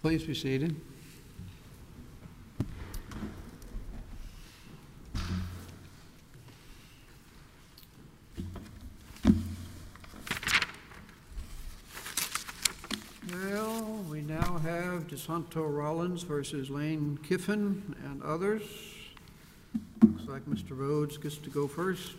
Please be seated. Well, we now have DeSanto Rollins versus Lane Kiffin and others. Looks like Mr. Rhodes gets to go first.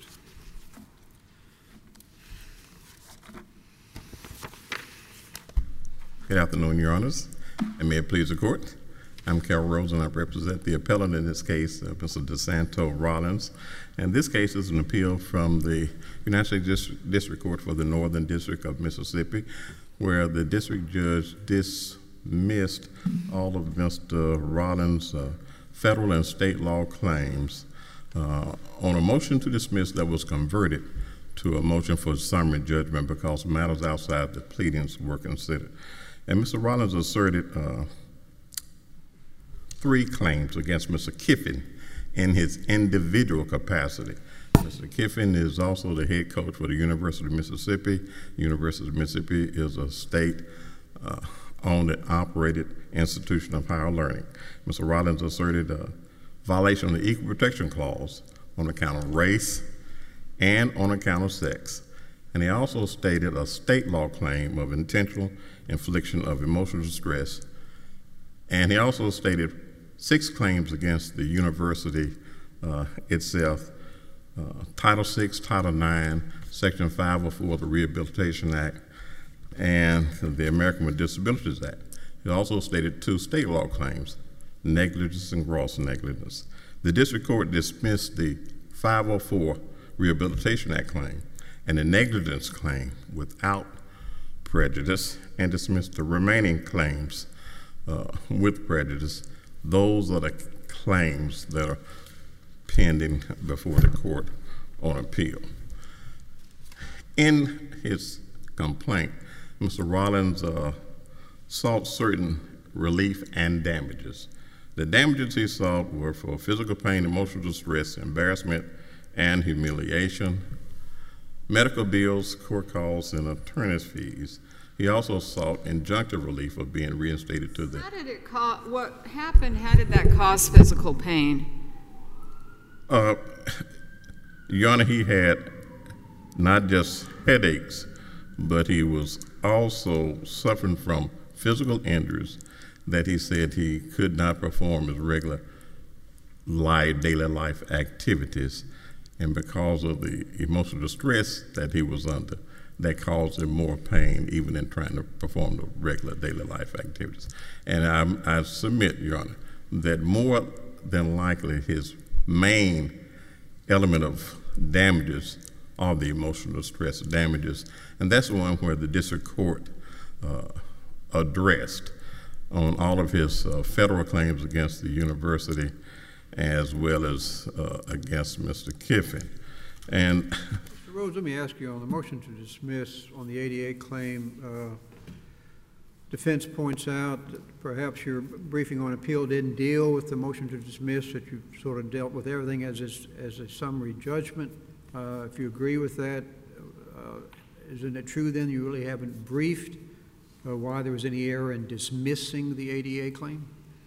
Good afternoon, Your Honors, and may it please the Court. I'm Carol Rhodes, and I represent the appellant in this case, Mr. DeSanto Rollins. And this case is an appeal from the United States District Court for the Northern District of Mississippi, where the district judge dismissed all of Mr. Rollins' federal and state law claims on a motion to dismiss that was converted to a motion for summary judgment because matters outside the pleadings were considered. And Mr. Rollins asserted 3 claims against Mr. Kiffin in his individual capacity. Mr. Kiffin is also the head coach for the University of Mississippi. The University of Mississippi is a state-owned and operated institution of higher learning. Mr. Rollins asserted a violation of the Equal Protection Clause on account of race and on account of sex. And he also stated a state law claim of intentional infliction of emotional distress. And he also stated 6 claims against the university itself, Title VI, Title IX, Section 504 of the Rehabilitation Act, and the American with Disabilities Act. He also stated 2 state law claims, negligence and gross negligence. The district court dismissed the 504 Rehabilitation Act claim and the negligence claim without prejudice and dismissed the remaining claims with prejudice. Those are the claims that are pending before the court on appeal. In his complaint, Mr. Rollins sought certain relief and damages. The damages he sought were for physical pain, emotional distress, embarrassment, and humiliation, medical bills, court costs, and attorney's fees. He also sought injunctive relief of being reinstated to the... How did it cause, what happened, how did that cause physical pain? Your Honor, he had not just headaches, but he was also suffering from physical injuries that he said he could not perform his regular daily life activities. And because of the emotional distress that he was under, that caused him more pain even in trying to perform the regular daily life activities. And I submit, Your Honor, that more than likely his main element of damages are the emotional distress damages. And that's the one where the district court addressed on all of his federal claims against the university as well as against Mr. Kiffin. And Mr. Rhodes, let me ask you on the motion to dismiss on the ADA claim, defense points out that perhaps your briefing on appeal didn't deal with the motion to dismiss, that you sort of dealt with everything as a summary judgment. If you agree with that, isn't it true then you really haven't briefed why there was any error in dismissing the ADA claim?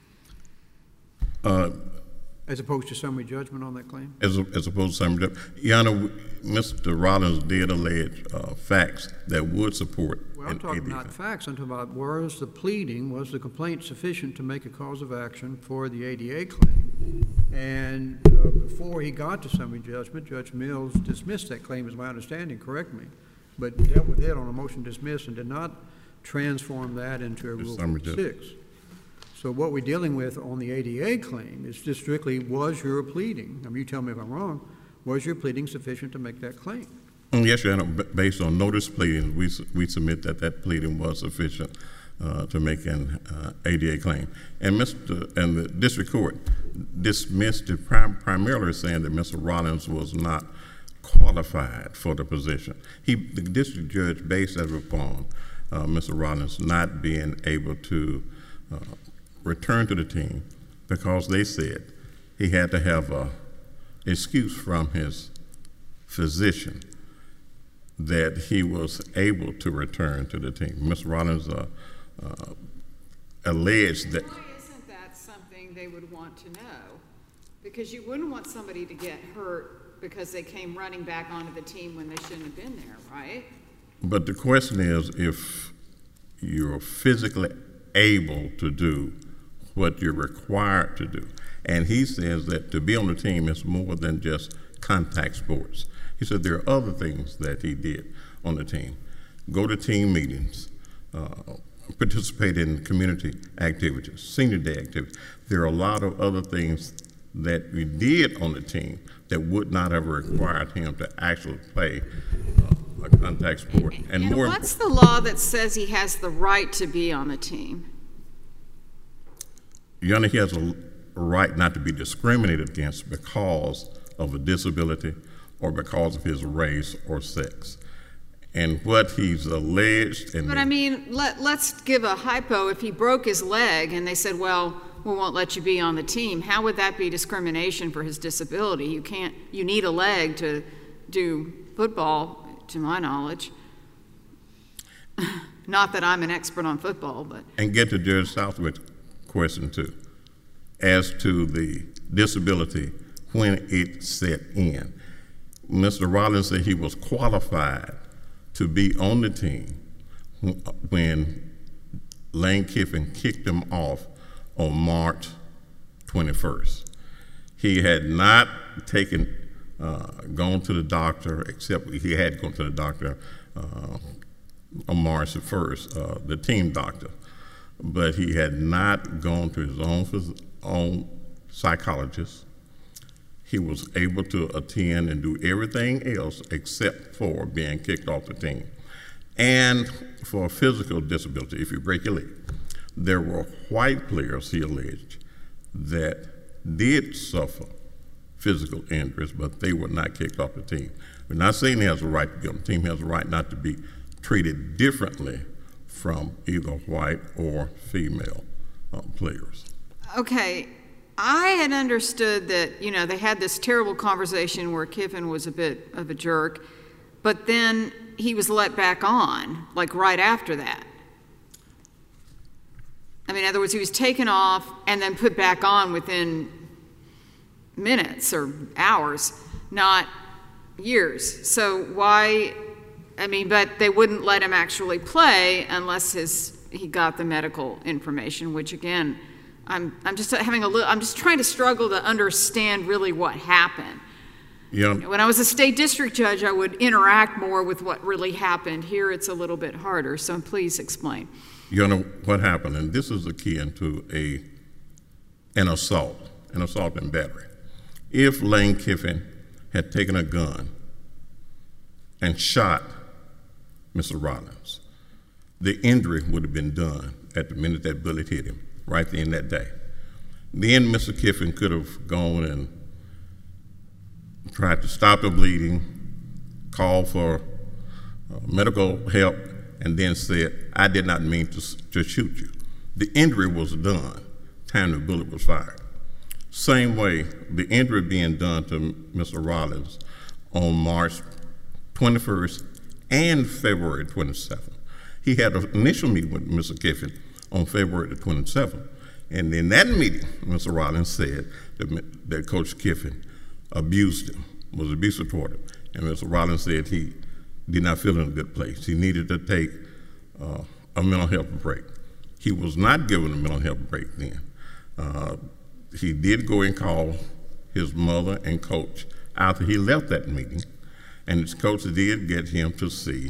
As opposed to summary judgment on that claim? As opposed to summary judgment. Your Honor, Mr. Rollins did allege facts that would support Well, I'm talking about facts. I'm talking about was the complaint sufficient to make a cause of action for the ADA claim? And before he got to summary judgment, Judge Mills dismissed that claim, is my understanding, correct me, but dealt with it on a motion to dismiss and did not transform that into a Rule 56. So what we're dealing with on the ADA claim is just strictly, was your pleading, I mean, you tell me if I'm wrong, was your pleading sufficient to make that claim? Yes, Your Honor. Based on notice pleading, we submit that that pleading was sufficient to make an ADA claim. And the district court dismissed it primarily saying that Mr. Rollins was not qualified for the position. The district judge based that upon Mr. Rollins not being able to return to the team because they said he had to have an excuse from his physician that he was able to return to the team. Mr. Rollins alleged that. Why isn't that something they would want to know? Because you wouldn't want somebody to get hurt because they came running back onto the team when they shouldn't have been there, right? But the question is, if you're physically able to do what you're required to do. And he says that to be on the team is more than just contact sports. He said there are other things that he did on the team. Go to team meetings, participate in community activities, senior day activities. There are a lot of other things that we did on the team that would not have required him to actually play a contact sport. And what's the law that says he has the right to be on the team? Your Honor, he has a right not to be discriminated against because of a disability or because of his race or sex. And what he's alleged. But I mean, let's give a hypo. If he broke his leg and they said, well, we won't let you be on the team, how would that be discrimination for his disability? You need a leg to do football, to my knowledge. Not that I'm an expert on football, but. And get to Judge Southwick's question too, as to the disability when it set in. Mr. Rollins said he was qualified to be on the team when Lane Kiffin kicked him off on March 21st. He had not gone to the doctor, except he had gone to the doctor on March the 1st, the team doctor, but he had not gone to his own psychologist. He was able to attend and do everything else except for being kicked off the team. And for a physical disability, if you break your leg, there were white players, he alleged, that did suffer physical injuries, but they were not kicked off the team. We're not saying he has a right to be on the team. He has a right not to be treated differently from either white or female players. Okay. I had understood that, they had this terrible conversation where Kiffin was a bit of a jerk, but then he was let back on, like right after that. I mean, in other words, he was taken off and then put back on within minutes or hours, not years. So why, but they wouldn't let him actually play unless he got the medical information, which again, I'm just trying to struggle to understand really what happened. Yeah. When I was a state district judge, I would interact more with what really happened. Here it's a little bit harder, so please explain. You know what happened, and this is akin to an assault and battery. If Lane Kiffin had taken a gun and shot Mr. Rollins, the injury would have been done at the minute that bullet hit him, right then that day. Then Mr. Kiffin could have gone and tried to stop the bleeding, called for medical help, and then said, I did not mean to shoot you. The injury was done, time the bullet was fired. Same way, the injury being done to Mr. Rollins on March 21st and February 27th. He had an initial meeting with Mr. Kiffin on February the 27th. And in that meeting, Mr. Rollins said that Coach Kiffin abused him, was abusive toward him. And Mr. Rollins said he did not feel in a good place. He needed to take a mental health break. He was not given a mental health break then. He did go and call his mother and coach after he left that meeting, and his coach did get him to see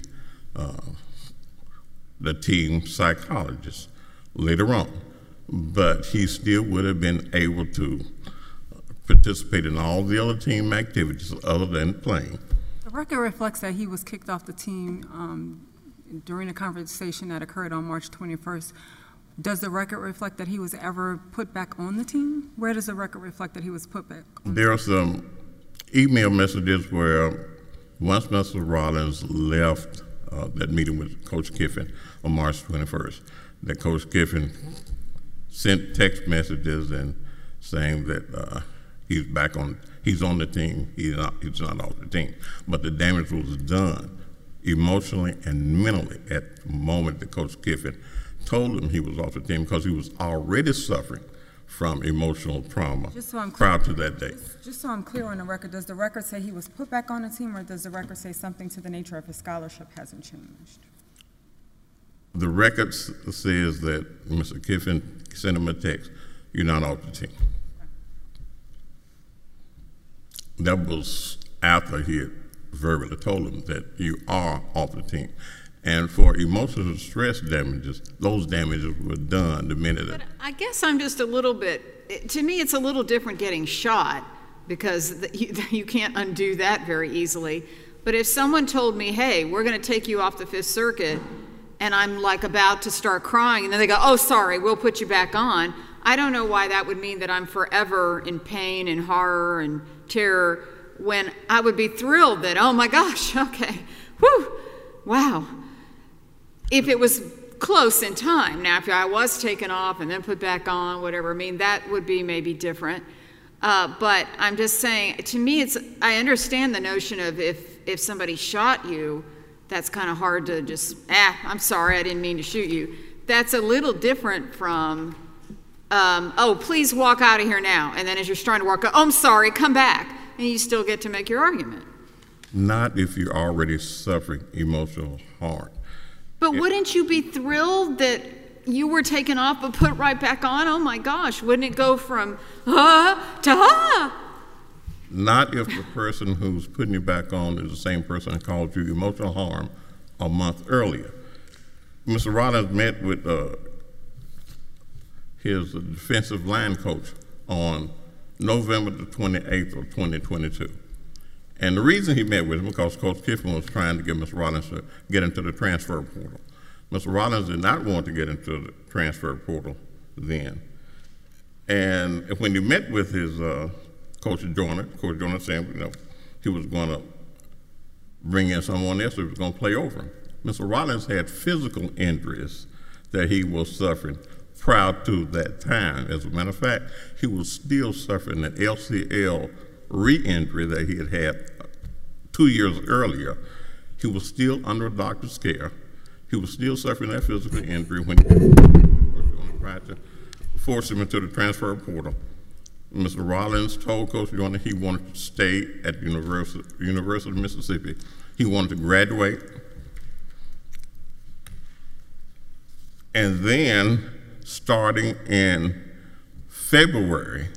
the team psychologist later on. But he still would have been able to participate in all the other team activities other than playing. The record reflects that he was kicked off the team during a conversation that occurred on March 21st. Does the record reflect that he was ever put back on the team? Where does the record reflect that he was put back on? There are some email messages where once Mr. Rollins left that meeting with Coach Kiffin on March 21st, that Coach Kiffin sent text messages and saying that he's on the team, he's not off the team. But the damage was done emotionally and mentally at the moment that Coach Kiffin told him he was off the team, because he was already suffering from emotional trauma Just so I'm clear- prior to that day. Just so I'm clear on the record, does the record say he was put back on the team, or does the record say something to the nature of his scholarship hasn't changed? The record says that Mr. Kiffin sent him a text, "You're not off the team." That was after he had verbally told him that you are off the team. And for emotional stress damages, those damages were done the minute. But I guess I'm just a little bit, to me, it's a little different getting shot, because you can't undo that very easily. But if someone told me, hey, we're going to take you off the Fifth Circuit, and I'm like about to start crying, and then they go, oh, sorry, we'll put you back on, I don't know why that would mean that I'm forever in pain and horror and terror, when I would be thrilled that, oh my gosh, okay, whew, wow. If it was close in time, now if I was taken off and then put back on, whatever, I mean, that would be maybe different. But I'm just saying, to me, I understand the notion of if somebody shot you, that's kind of hard to just, I'm sorry, I didn't mean to shoot you. That's a little different from, oh, please walk out of here now. And then as you're trying to walk out, oh, I'm sorry, come back. And you still get to make your argument. Not if you're already suffering emotional harm. But wouldn't you be thrilled that you were taken off but put right back on? Oh my gosh, wouldn't it go from to Not if the person who's putting you back on is the same person that caused you emotional harm a month earlier. Mr. Rollins met with his defensive line coach on November the 28th of 2022. And the reason he met with him because Coach Kiffin was trying to get Mr. Rollins to get into the transfer portal. Mr. Rollins did not want to get into the transfer portal then. And when he met with his Coach Joyner said, he was going to bring in someone else who was going to play over him. Mr. Rollins had physical injuries that he was suffering prior to that time. As a matter of fact, he was still suffering an LCL re-injury that he had had 2 years earlier. He was still under a doctor's care. He was still suffering that physical injury when he tried to force him into the transfer portal. Mr. Rollins told Coach Joyner he wanted to stay at the University of Mississippi. He wanted to graduate. And then, starting in February,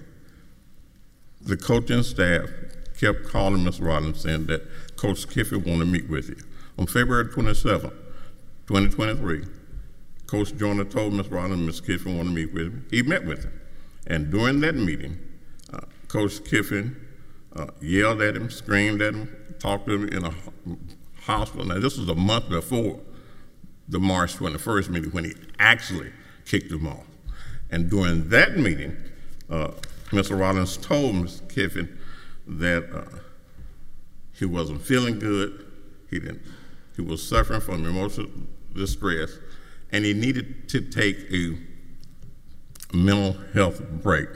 the coaching staff kept calling Mr. Rollins saying that Coach Kiffin wanted to meet with you. On February 27th, 2023, Coach Joyner told Mr. Rollins Mr. Kiffin wanted to meet with him. He met with him. And during that meeting, Coach Kiffin yelled at him, screamed at him, talked to him in a hospital. Now, this was a month before the March 21st meeting when he actually kicked him off. And during that meeting, Mr. Rollins told Mr. Kiffin that he wasn't feeling good, he was suffering from emotional distress, and he needed to take a mental health break.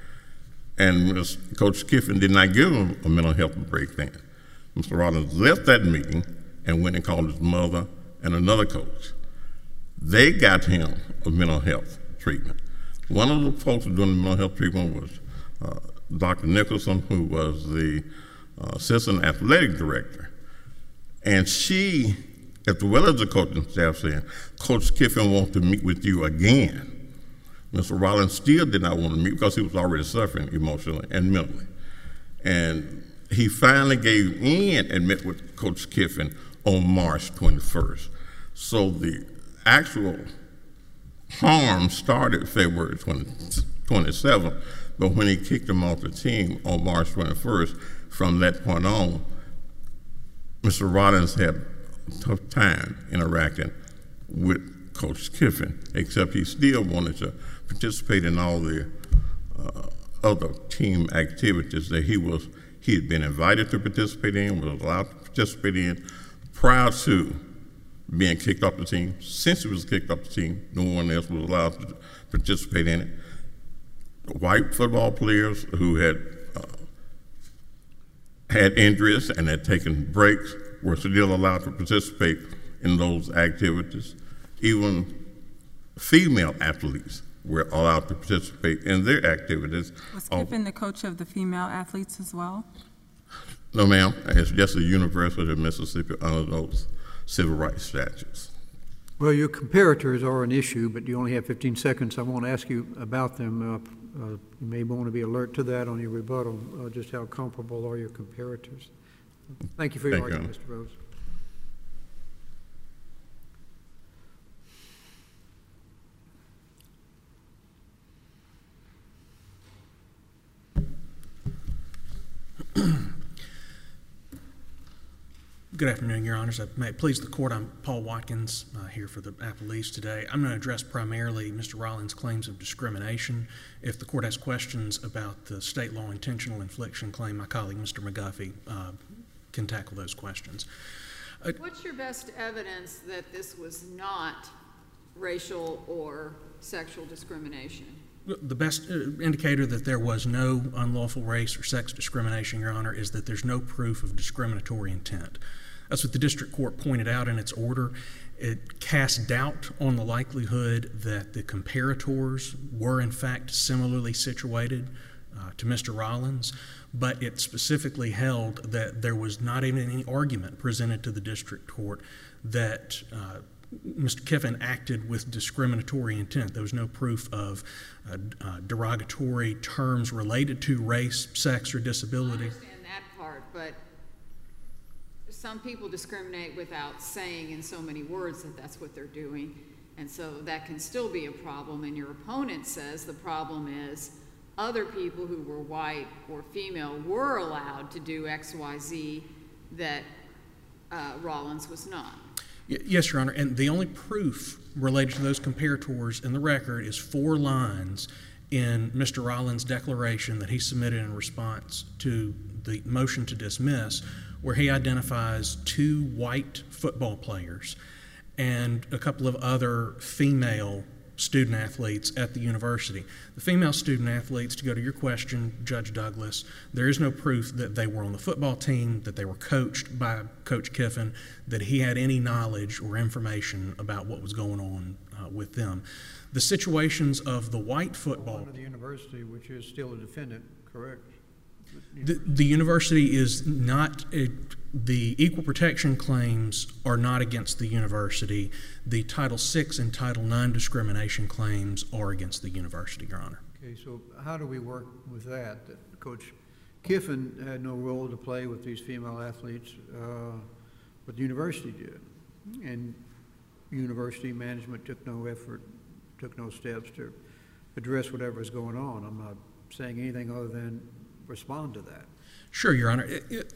And Coach Kiffin did not give him a mental health break then. Mr. Rollins left that meeting and went and called his mother and another coach. They got him a mental health treatment. One of the folks doing the mental health treatment was Dr. Nicholson, who was the assistant athletic director. And she, as well as the coaching staff, said, Coach Kiffin wants to meet with you again. Mr. Rollins still did not want to meet because he was already suffering emotionally and mentally. And he finally gave in and met with Coach Kiffin on March 21st. So the actual harm started February 27th, but when he kicked him off the team on March 21st, from that point on, Mr. Rollins had a tough time interacting with Coach Kiffin, except he still wanted to participate in all the other team activities that he had been invited to participate in, was allowed to participate in prior to being kicked off the team. Since he was kicked off the team, no one else was allowed to participate in it. White football players who had injuries and had taken breaks were still allowed to participate in those activities. Even female athletes were allowed to participate in their activities. Was Kiffin the coach of the female athletes as well? No, ma'am. It's just the University of Mississippi under those civil rights statutes. Well, your comparators are an issue, but you only have 15 seconds. I won't ask you about them. You may want to be alert to that on your rebuttal, just how comparable are your comparators. Thank you for your argument, Mr. Rhodes. Good afternoon, Your Honors. May it please the Court, I'm Paul Watkins here for the appellees today. I'm going to address primarily Mr. Rollins' claims of discrimination. If the Court has questions about the state law intentional infliction claim, my colleague, Mr. McGuffey, can tackle those questions. What's your best evidence that this was not racial or sexual discrimination? The best indicator that there was no unlawful race or sex discrimination, Your Honor, is that there's no proof of discriminatory intent. That's what the district court pointed out in its order. It cast doubt on the likelihood that the comparators were in fact similarly situated to Mr. Rollins, but it specifically held that there was not even any argument presented to the district court that Mr. Kiffin acted with discriminatory intent. There was no proof of derogatory terms related to race, sex, or disability. I understand that part, but some people discriminate without saying in so many words that that's what they're doing, and so that can still be a problem. And your opponent says the problem is other people who were white or female were allowed to do X, Y, Z that Rollins was not. Yes, Your Honor, and the only proof related to those comparators in the record is 4 lines in Mr. Rollins' declaration that he submitted in response to the motion to dismiss, where he identifies 2 white football players and a couple of other female student athletes at the university. The female student athletes, to go to your question, Judge Douglas, there is no proof that they were on the football team, that they were coached by Coach Kiffin, that he had any knowledge or information about what was going on with them. The situations of the white football... Under the university, which is still a defendant, correct? The university is not... The equal protection claims are not against the university. The Title VI and Title IX discrimination claims are against the university, Your Honor. Okay, so how do we work with that? Coach Kiffin had no role to play with these female athletes, but the university did. And university management took no effort, took no steps to address whatever is going on. I'm not saying anything other than respond to that. Sure, Your Honor.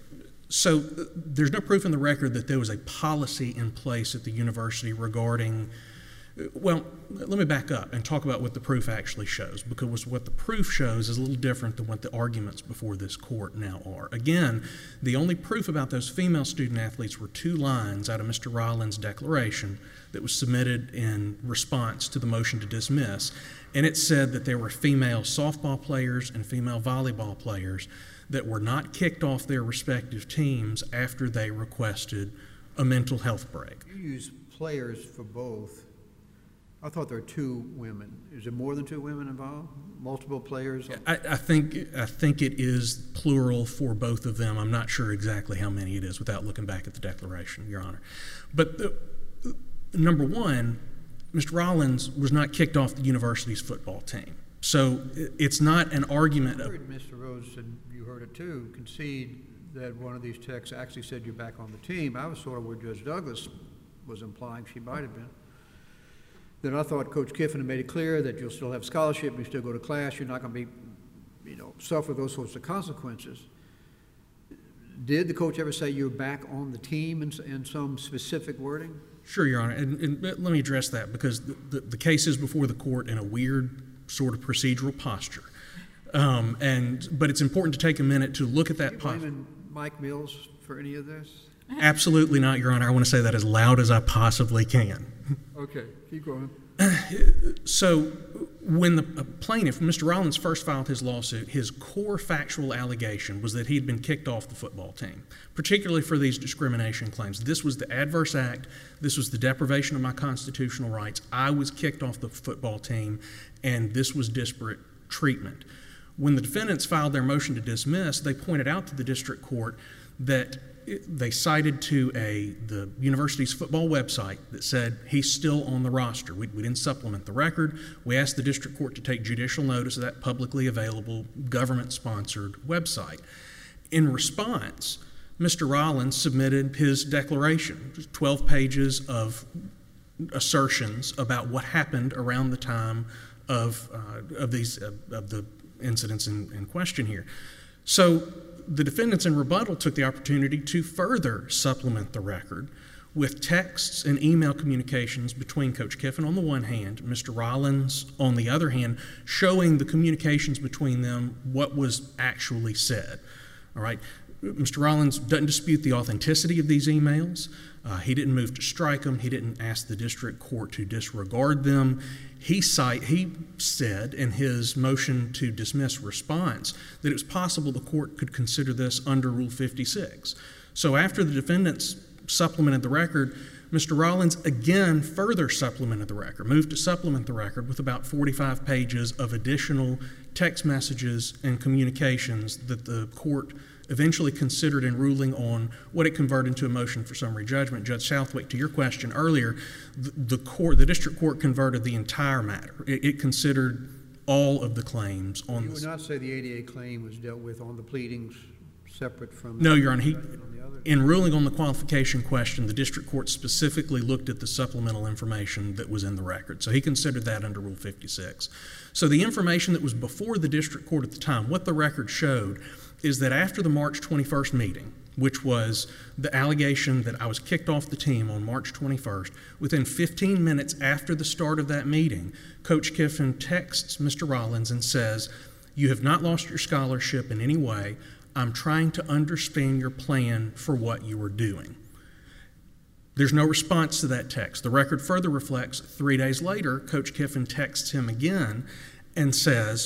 So there's no proof in the record that there was a policy in place at the university regarding, well, let me back up and talk about what the proof actually shows, because what the proof shows is a little different than what the arguments before this court now are. Again, the only proof about those female student athletes were 2 lines out of Mr. Rollins' declaration that was submitted in response to the motion to dismiss, and it said that there were female softball players and female volleyball players that were not kicked off their respective teams after they requested a mental health break. You use players for both. I thought there were 2 women. Is there more than 2 women involved? Multiple players? I think it is plural for both of them. I'm not sure exactly how many it is without looking back at the declaration, Your Honor. But number one, Mr. Rollins was not kicked off the university's football team. So it's not an argument. I heard Mr. Rhodes, and you heard it too, concede that one of these texts actually said you're back on the team. I was sort of where Judge Douglas was implying she might have been. Then I thought Coach Kiffin had made it clear that you'll still have scholarship, you still go to class, you're not going to be, suffer those sorts of consequences. Did the coach ever say you're back on the team in some specific wording? Sure, Your Honor, and let me address that, because the case is before the court in a weird sort of procedural posture. But it's important to take a minute to look at that posture. Are you blaming Mike Mills for any of this? Absolutely not, Your Honor. I want to say that as loud as I possibly can. Okay, keep going. So when the plaintiff, Mr. Rollins, first filed his lawsuit, his core factual allegation was that he had been kicked off the football team, particularly for these discrimination claims. This was the adverse act. This was the deprivation of my constitutional rights. I was kicked off the football team, and this was disparate treatment. When the defendants filed their motion to dismiss, they pointed out to the district court that they cited to the university's football website that said he's still on the roster. We didn't supplement the record. We asked the district court to take judicial notice of that publicly available government-sponsored website. In response, Mr. Rollins submitted his declaration, 12 pages of assertions about what happened around the time of the incidents in question here. So the defendants in rebuttal took the opportunity to further supplement the record with texts and email communications between Coach Kiffin on the one hand, Mr. Rollins on the other hand, showing the communications between them, what was actually said. All right. Mr. Rollins doesn't dispute the authenticity of these emails. He didn't move to strike them. He didn't ask the district court to disregard them. He said in his motion to dismiss response that it was possible the court could consider this under Rule 56. So after the defendants supplemented the record, Mr. Rollins again further supplemented the record, moved to supplement the record with about 45 pages of additional text messages and communications that the court eventually considered in ruling on what it converted into a motion for summary judgment. Judge Southwick, to your question earlier, the district court converted the entire matter. It considered all of the claims on this. You would not say the ADA claim was dealt with on the pleadings separate from No, Your Honor. on the other? In ruling on the qualification question, the district court specifically looked at the supplemental information that was in the record. So he considered that under Rule 56. So the information that was before the district court at the time, what the record showed is that after the March 21st meeting, which was the allegation that I was kicked off the team on March 21st, within 15 minutes after the start of that meeting, Coach Kiffin texts Mr. Rollins and says, "You have not lost your scholarship in any way. I'm trying to understand your plan for what you are doing." There's no response to that text. The record further reflects 3 days later, Coach Kiffin texts him again and says,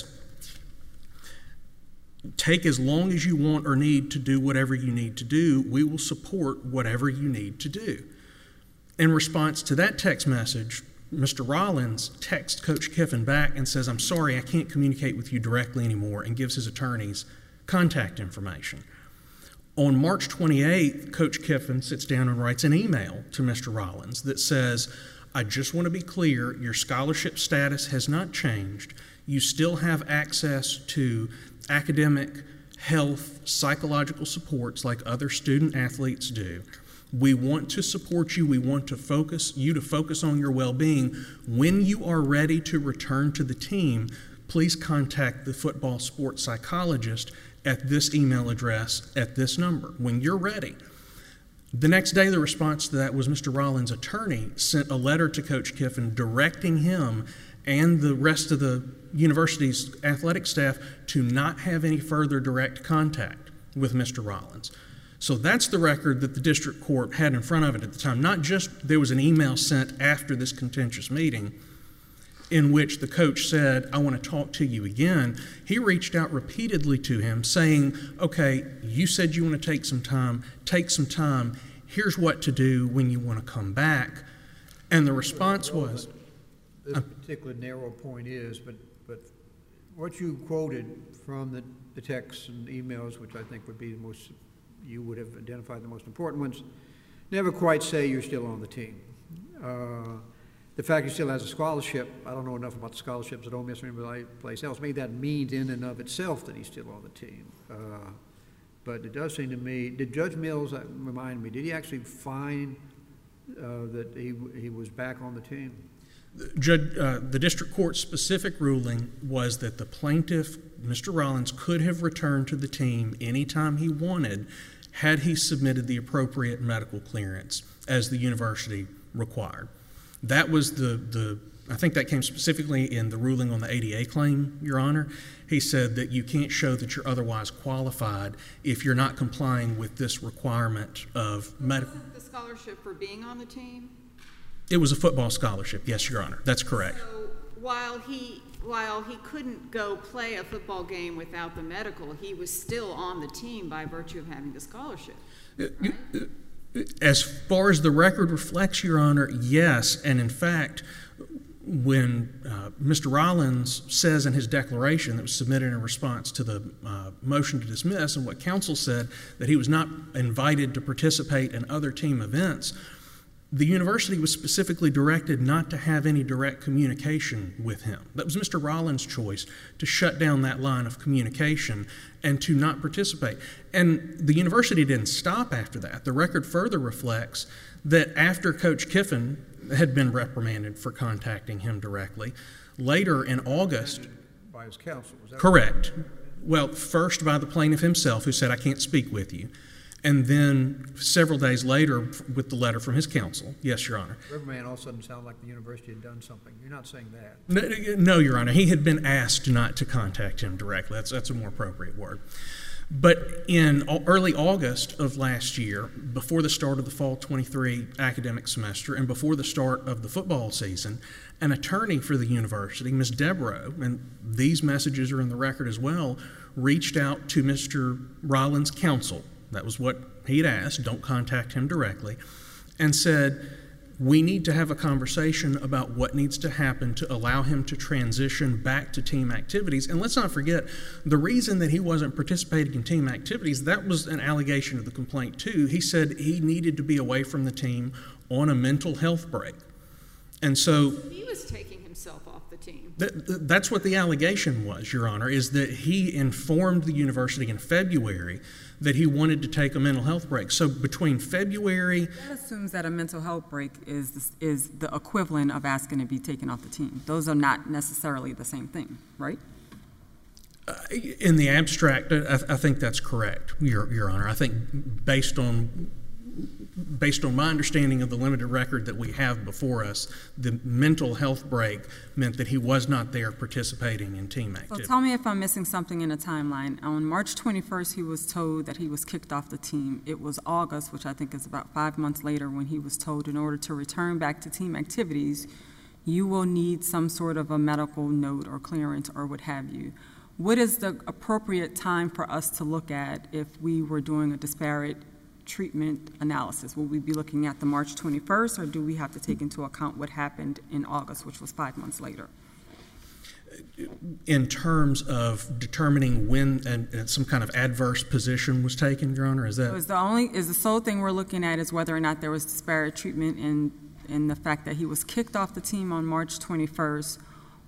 "Take as long as you want or need to do whatever you need to do. We will support whatever you need to do." In response to that text message, Mr. Rollins texts Coach Kiffin back and says, "I'm sorry, I can't communicate with you directly anymore," and gives his attorney's contact information. On March 28th, Coach Kiffin sits down and writes an email to Mr. Rollins that says, "I just want to be clear, your scholarship status has not changed. You still have access to academic, health, psychological supports like other student athletes do. We want to support you. We want to focus on your well-being. When you are ready to return to the team, please contact the football sports psychologist at this email address at this number when you're ready." The next day, the response to that was Mr. Rollins' attorney sent a letter to Coach Kiffin directing him and the rest of the university's athletic staff to not have any further direct contact with Mr. Rollins. So that's the record that the district court had in front of it at the time. Not just there was an email sent after this contentious meeting in which the coach said, "I want to talk to you again." He reached out repeatedly to him saying, "Okay, you said you want to take some time. Here's what to do when you want to come back." And the response was, This particular narrow point is, but what you quoted from the texts and emails, which I think would be the most, you would have identified the most important ones, never quite say you're still on the team. The fact he still has a scholarship, I don't know enough about the scholarships at Ole Miss or any place else. Maybe that means in and of itself that he's still on the team. But it does seem to me, did Judge Mills, remind me, did he actually find that he was back on the team? Judge, the district court's specific ruling was that the plaintiff, Mr. Rollins, could have returned to the team anytime he wanted had he submitted the appropriate medical clearance as the university required. That was I think that came specifically in the ruling on the ADA claim, Your Honor. He said that you can't show that you're otherwise qualified if you're not complying with this requirement of medical. Wasn't the scholarship for being on the team? It was a football scholarship, yes, Your Honor. That's correct. So while he couldn't go play a football game without the medical, he was still on the team by virtue of having the scholarship. Right? As far as the record reflects, Your Honor, yes. And in fact, when Mr. Rollins says in his declaration that was submitted in response to the motion to dismiss, and what counsel said, that he was not invited to participate in other team events, the university was specifically directed not to have any direct communication with him. That was Mr. Rollins' choice, to shut down that line of communication and to not participate. And the university didn't stop after that. The record further reflects that after Coach Kiffin had been reprimanded for contacting him directly, later in August... By his counsel, was that correct. Well, first by the plaintiff himself, who said, "I can't speak with you." And then several days later with the letter from his counsel. Yes, Your Honor. Riverman all of a sudden sounded like the university had done something. You're not saying that. No, Your Honor. He had been asked not to contact him directly. That's a more appropriate word. But in early August of last year, before the start of the fall 23 academic semester and before the start of the football season, an attorney for the university, Ms. Devereaux, and these messages are in the record as well, reached out to Mr. Rollins' counsel. That was what he'd asked, don't contact him directly, and said, we need to have a conversation about what needs to happen to allow him to transition back to team activities. And let's not forget, the reason that he wasn't participating in team activities, that was an allegation of the complaint too. He said he needed to be away from the team on a mental health break. And so... He was taking himself off the team. That's what the allegation was, Your Honor, is that he informed the university in February that he wanted to take a mental health break. So between February... That assumes that a mental health break is the equivalent of asking to be taken off the team. Those are not necessarily the same thing, right? In the abstract, I think that's correct, Your Honor. I think based on my understanding of the limited record that we have before us, the mental health break meant that he was not there participating in team activity. So tell me if I'm missing something in the timeline. On March 21st, he was told that he was kicked off the team. It was August, which I think is about 5 months later, when he was told in order to return back to team activities, you will need some sort of a medical note or clearance or what have you. What is the appropriate time for us to look at if we were doing a disparate treatment analysis? Will we be looking at the March 21st, or do we have to take into account what happened in August, which was 5 months later? In terms of determining when and some kind of adverse position was taken, Your Honor, is that? Is the sole thing we're looking at is whether or not there was disparate treatment in the fact that he was kicked off the team on March 21st,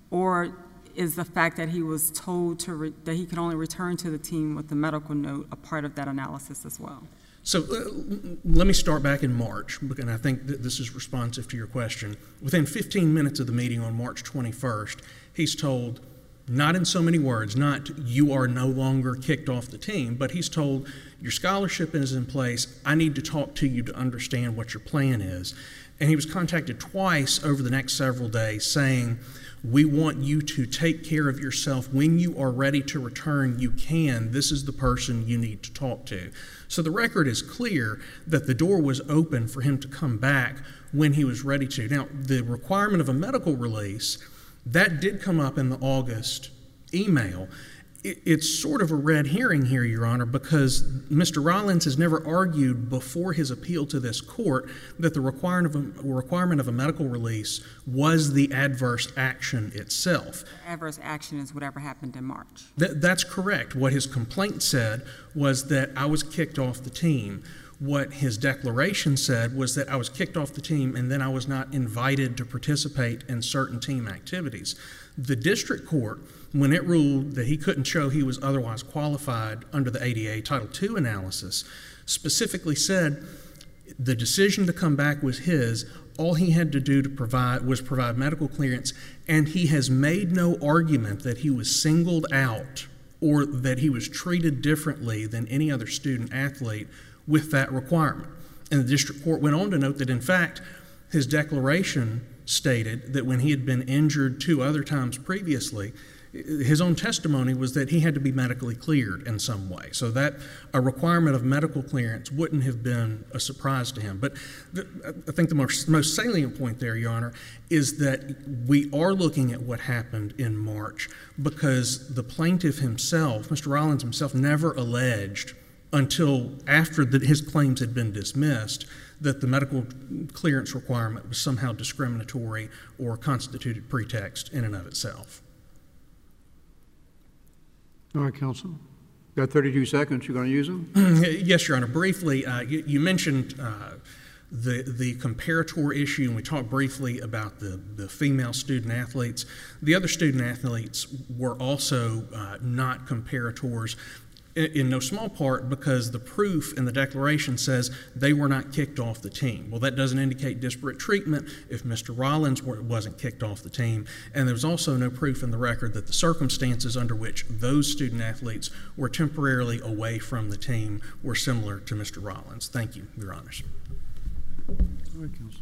or is the fact that he was told that he could only return to the team with the medical note a part of that analysis as well? So let me start back in March, and I think that this is responsive to your question. Within 15 minutes of the meeting on March 21st, he's told, not in so many words, not you are no longer kicked off the team, but he's told your scholarship is in place. I need to talk to you to understand what your plan is. And he was contacted twice over the next several days saying, we want you to take care of yourself. When you are ready to return, you can. This is the person you need to talk to. So the record is clear that the door was open for him to come back when he was ready to. Now, the requirement of a medical release, that did come up in the August email. It's sort of a red herring here, Your Honor, because Mr. Rollins has never argued before his appeal to this court that the requirement of a medical release was the adverse action itself. Adverse action is whatever happened in March. That's correct. What his complaint said was that I was kicked off the team. What his declaration said was that I was kicked off the team and then I was not invited to participate in certain team activities. The district court, when it ruled that he couldn't show he was otherwise qualified under the ADA Title II analysis, specifically said the decision to come back was his. All he had to do was provide medical clearance, and he has made no argument that he was singled out or that he was treated differently than any other student athlete with that requirement. And the district court went on to note that, in fact, his declaration stated that when he had been injured 2 other times previously, his own testimony was that he had to be medically cleared in some way. So that a requirement of medical clearance wouldn't have been a surprise to him. But I think the most salient point there, Your Honor, is that we are looking at what happened in March because the plaintiff himself, Mr. Rollins himself, never alleged until after his claims had been dismissed that the medical clearance requirement was somehow discriminatory or constituted pretext in and of itself. All right, counsel. Got 32 seconds. You going to use them? Yes, Your Honor. Briefly, you mentioned the comparator issue, and we talked briefly about the female student athletes. The other student athletes were also not comparators, in no small part because the proof in the declaration says they were not kicked off the team. Well, that doesn't indicate disparate treatment if Mr. Rollins wasn't kicked off the team. And there's also no proof in the record that the circumstances under which those student athletes were temporarily away from the team were similar to Mr. Rollins. Thank you, Your Honors. All right, counsel.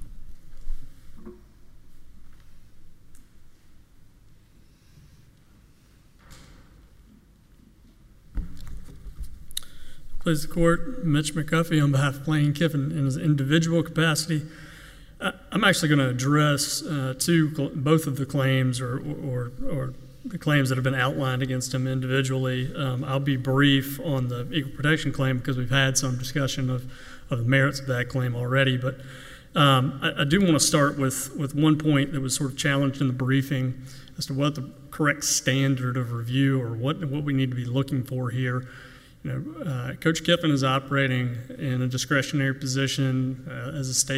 Please the court, Mitch McCuffey on behalf of Lane Kiffin in his individual capacity. I'm actually going to address both of the claims or the claims that have been outlined against him individually. I'll be brief on the equal protection claim because we've had some discussion of the merits of that claim already. But I do want to start with one point that was sort of challenged in the briefing as to what the correct standard of review or what we need to be looking for here. Coach Kiffin is operating in a discretionary position as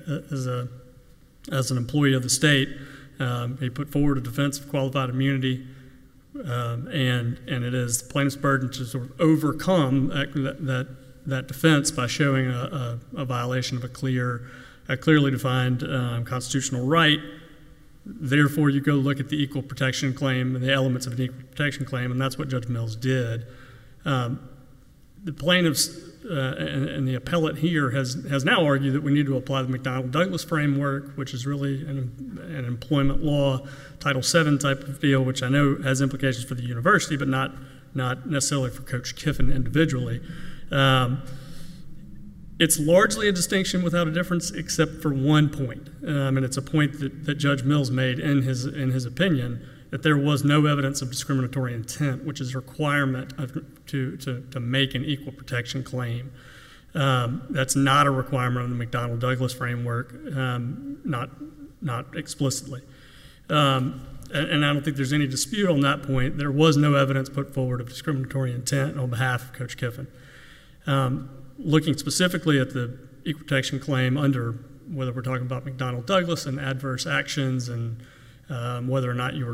an employee of the state. He put forward a defense of qualified immunity, and it is the plaintiff's burden to sort of overcome that defense by showing a violation of a clearly defined constitutional right. Therefore, you go look at the equal protection claim and the elements of an equal protection claim, and that's what Judge Mills did. The plaintiffs and the appellate here has now argued that we need to apply the McDonnell-Douglas framework, which is really an employment law, Title VII type of deal, which I know has implications for the university, but not necessarily for Coach Kiffin individually. It's largely a distinction without a difference, except for one point, and it's a point that Judge Mills made in his opinion, that there was no evidence of discriminatory intent, which is a requirement to make an equal protection claim. That's not a requirement of the McDonnell-Douglas framework, not explicitly. And I don't think there's any dispute on that point. There was no evidence put forward of discriminatory intent on behalf of Coach Kiffin. Looking specifically at the equal protection claim under whether we're talking about McDonnell-Douglas and adverse actions and whether or not you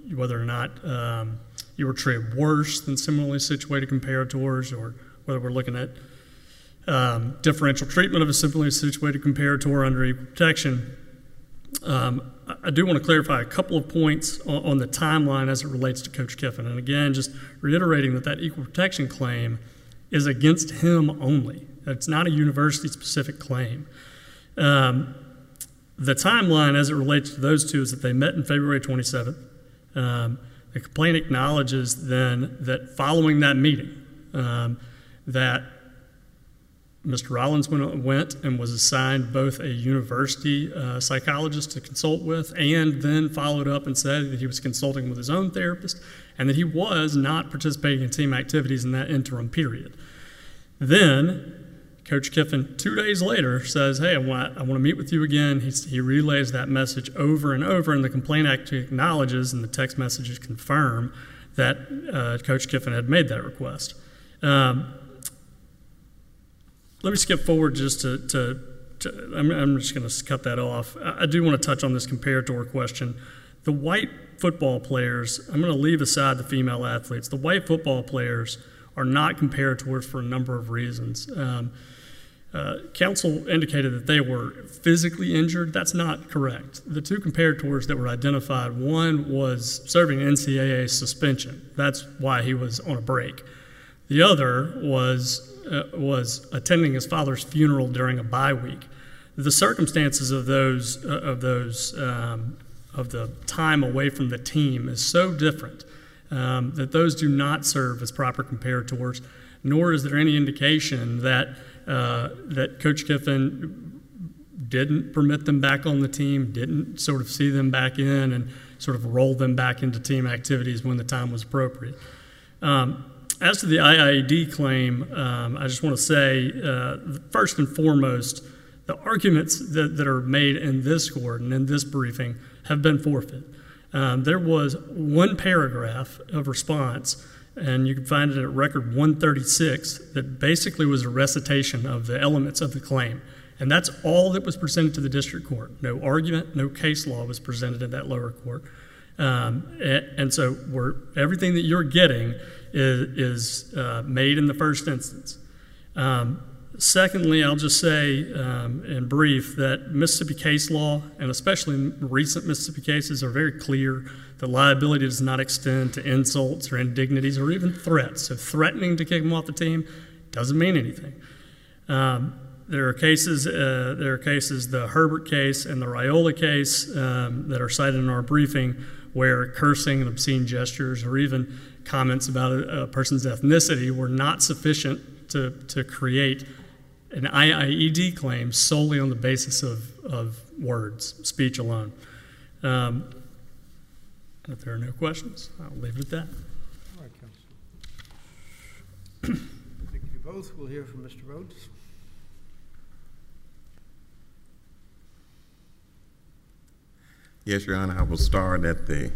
were treated worse than similarly situated comparators, or whether we're looking at differential treatment of a similarly situated comparator under equal protection. I do want to clarify a couple of points on the timeline as it relates to Coach Kiffin. And again, just reiterating that equal protection claim is against him only. It's not a university-specific claim. The timeline as it relates to those two is that they met in February 27th. The complaint acknowledges then that following that meeting, that Mr. Rollins went and was assigned both a university psychologist to consult with, and then followed up and said that he was consulting with his own therapist and that he was not participating in team activities in that interim period. Then Coach Kiffin, 2 days later, says, hey, I want to meet with you again. He relays that message over and over, and the complaint actually acknowledges, and the text messages confirm, that Coach Kiffin had made that request. Let me skip forward just I'm just going to cut that off. I do want to touch on this comparator question. The white football players, I'm going to leave aside the female athletes. The white football players are not comparators for a number of reasons. Counsel indicated that they were physically injured. That's not correct. The two comparators that were identified, one was serving NCAA suspension. That's why he was on a break. The other was attending his father's funeral during a bye week. The circumstances of the time away from the team is so different that those do not serve as proper comparators, nor is there any indication that that Coach Kiffin didn't permit them back on the team, didn't sort of see them back in and sort of roll them back into team activities when the time was appropriate. As to the IIED claim, I just want to say, first and foremost, the arguments that are made in this court and in this briefing have been forfeit. There was one paragraph of response, and you can find it at record 136, that basically was a recitation of the elements of the claim. And that's all that was presented to the district court. No argument, no case law was presented in that lower court. And so everything that you're getting is made in the first instance. Secondly, I'll just say in brief that Mississippi case law, and especially recent Mississippi cases, are very clear that liability does not extend to insults or indignities or even threats. So threatening to kick them off the team doesn't mean anything. There are cases, the Herbert case and the Raiola case that are cited in our briefing, where cursing and obscene gestures or even comments about a person's ethnicity were not sufficient to create an IIED claim solely on the basis of words, speech alone. If there are no questions, I'll leave it at that. All right, Counsel. Thank you both. We'll hear from Mr. Rhodes. Yes, Your Honor, I will start at the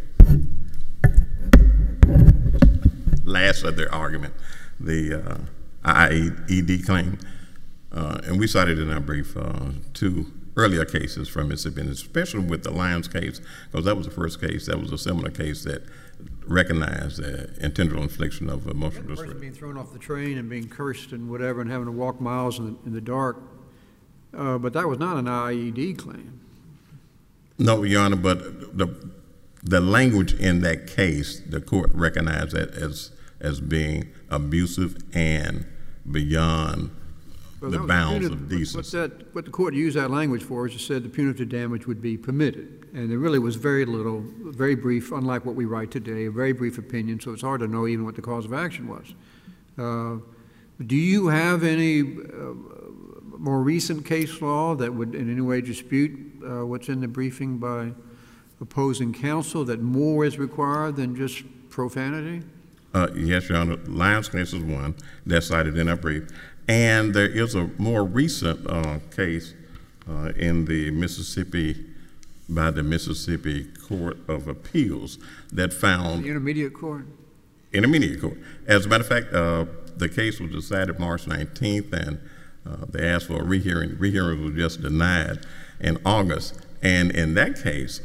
last of their argument, the IIED claim. And we cited in our brief two earlier cases from Mississippi, and especially with the Lyons case, because that was the first case, that was a similar case that recognized the intentional infliction of emotional distress. The person being thrown off the train and being cursed and whatever and having to walk miles in the dark, but that was not an IIED claim. No, Your Honor, but the language in that case, the court recognized that as being abusive and beyond the bounds of decency. What the court used that language for is it said the punitive damage would be permitted. And there really was very little, very brief, unlike what we write today, a very brief opinion, so it's hard to know even what the cause of action was. Do you have any more recent case law that would in any way dispute what's in the briefing by opposing counsel, that more is required than just profanity? Yes, Your Honor. Lyons case is one that's cited in our brief. And there is a more recent case in the Mississippi, by the Mississippi Court of Appeals that found... The Intermediate Court? Intermediate Court. As a matter of fact, the case was decided March 19th, and they asked for a rehearing. Rehearing was just denied in August. And in that case,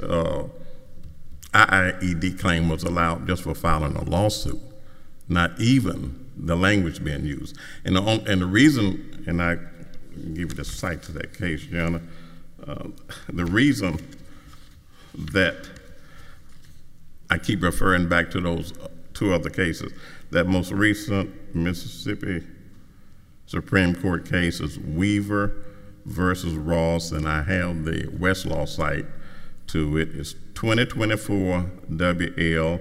IIED claim was allowed just for filing a lawsuit, not even the language being used. And the reason, and I give you the cite to that case, Jana, the reason that I keep referring back to those two other cases, that most recent Mississippi Supreme Court case is Weaver versus Ross, and I have the Westlaw site to it. It's 2024 WL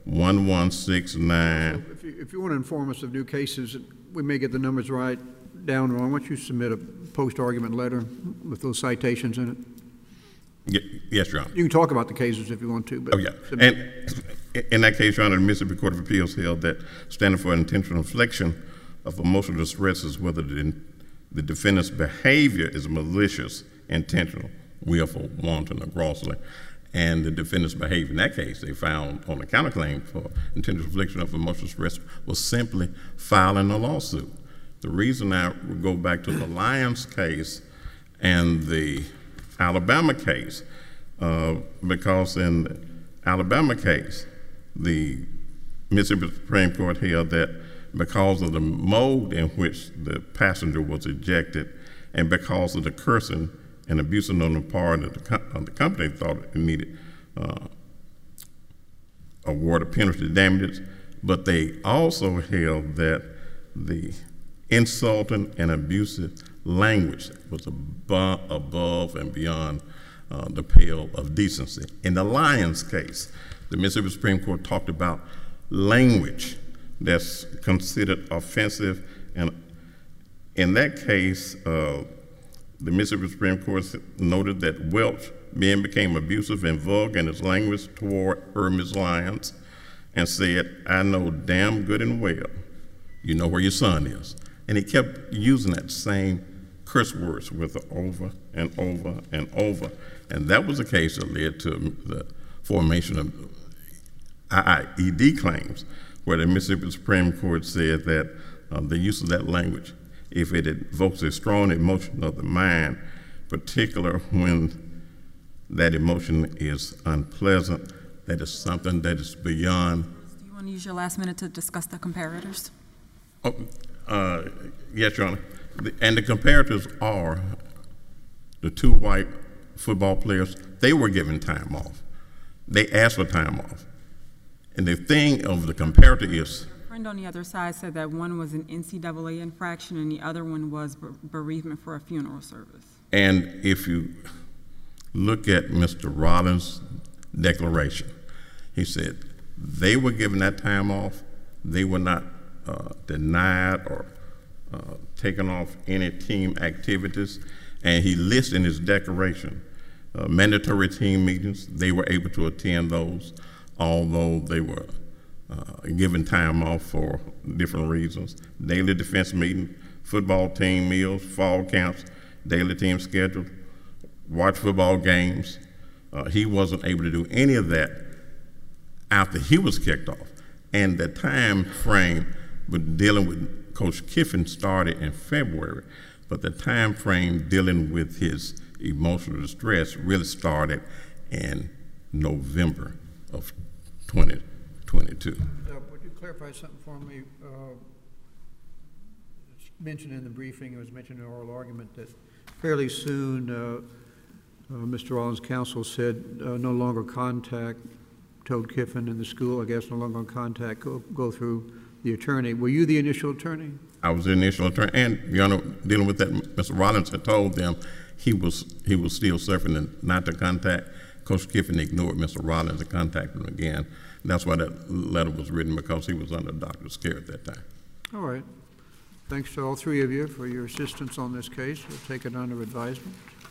1169. So if you want to inform us of new cases, we may get the numbers right, down wrong. Why don't you submit a post-argument letter with those citations in it? Yes, Your Honor. You can talk about the cases if you want to. But oh, yeah. And in that case, Your Honor, the Mississippi Court of Appeals held that standing for intentional infliction of emotional distress is whether the defendant's behavior is malicious, intentional, willful, wanton, or grossly. And the defendant's behavior in that case, they found on the counterclaim for intentional infliction of emotional distress was simply filing a lawsuit. The reason I would go back to the Lyons case and the Alabama case, because in the Alabama case, the Mississippi Supreme Court held that because of the mode in which the passenger was ejected and because of the cursing and abuse on the part of the company, thought it needed award of penalty damages, but they also held that the insulting and abusive language was above and beyond the pale of decency. In the Lyons case, the Mississippi Supreme Court talked about language that's considered offensive. And in that case, the Mississippi Supreme Court noted that Welch then became abusive and vulgar in his language toward her, Ms. Lyons, and said, "I know damn good and well you know where your son is." And he kept using that same curse words with her over and over and over. And that was the case that led to the formation of IIED claims, where the Mississippi Supreme Court said that the use of that language, if it evokes a strong emotion of the mind, particularly when that emotion is unpleasant, that is something that is beyond. Do you want to use your last minute to discuss the comparators? Yes, Your Honor. And the comparators are the two white football players. They were given time off. They asked for time off. And the thing of the comparator is, A friend on the other side said that one was an NCAA infraction and the other one was bereavement for a funeral service. and if you look at Mr. Rollins' declaration, he said they were given that time off. They were not denied or taken off any team activities. And he lists in his declaration mandatory team meetings. They were able to attend those, although they were given time off for different reasons. Daily defense meeting, football team meals, fall camps, daily team schedule, watch football games. He wasn't able to do any of that after he was kicked off. And the time frame with dealing with Coach Kiffin started in February, but the time frame dealing with his emotional distress really started in November of 2022. Would you clarify something for me? It's mentioned in the briefing, it was mentioned in the oral argument that fairly soon Mr. Rollins' counsel said no longer contact Toad Kiffin in the school, I guess no longer contact, go through the attorney. Were you the initial attorney? I was the initial attorney, and Your Honor, dealing with that, Mr. Rollins had told them he was still surfing and not to contact. Coach Kiffin ignored Mr. Rollins and contacted him again. That's why that letter was written, because he was under doctor's care at that time. All right. Thanks to all three of you for your assistance on this case. We'll take it under advisement.